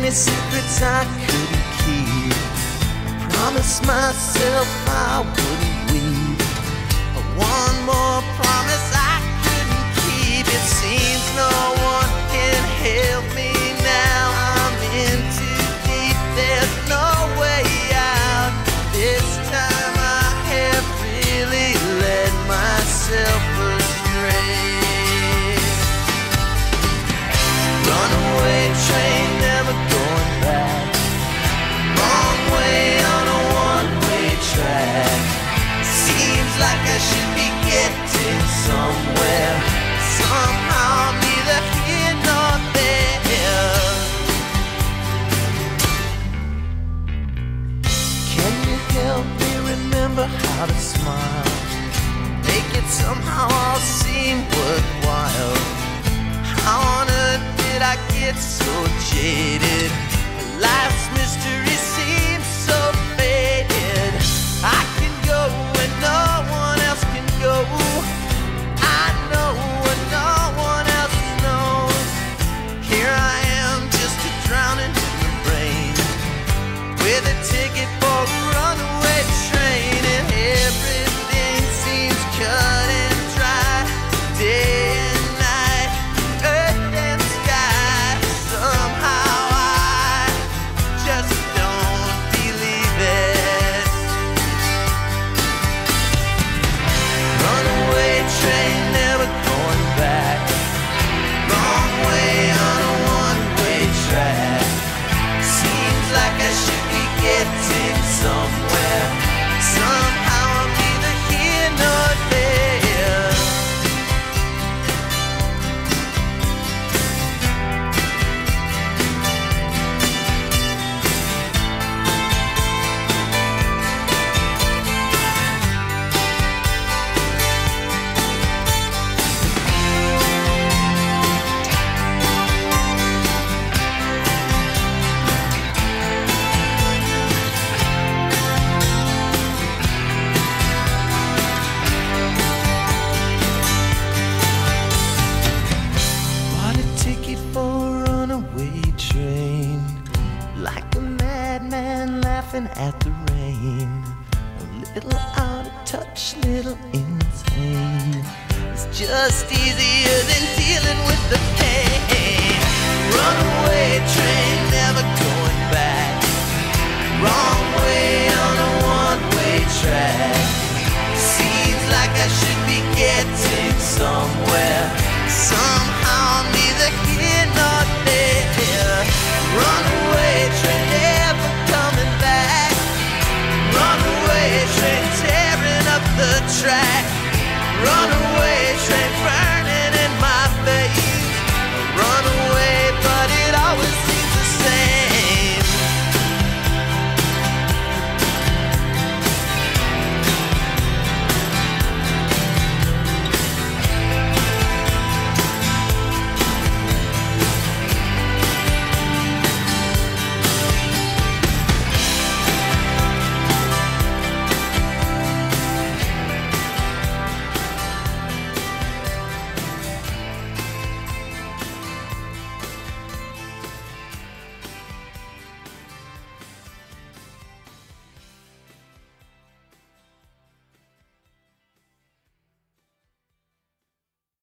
many secrets I couldn't keep. Promised myself I wouldn't weep. One more promise I couldn't keep. It seems no one can help me now. I'm in too deep, there's no way out. This time I have really led myself astray. Runaway train, never going back. Wrong way on a one-way track. Seems like I should be getting somewhere. Somehow I'm neither here nor there. Can you help me remember how to smile? Make it somehow all seem worthwhile. How on earth did I get so jaded? Life's mystery seems so faded. I can go when no one else can go. I know what no one else knows. Here I am, just a drowning in the rain, with a ticket for a runaway train, and everything seems cut and dry. Day and night, earth and sky. Somehow I just don't believe it. Runaway train, never going back. Wrong way on a one-way track. Seems like I should be getting somewhere. Somehow I'm neither here nor there. Bought a ticket for a runaway train, like a madman laughing at the rain. A little out of touch, little insane. It's just easier than dealing with the pain. Runaway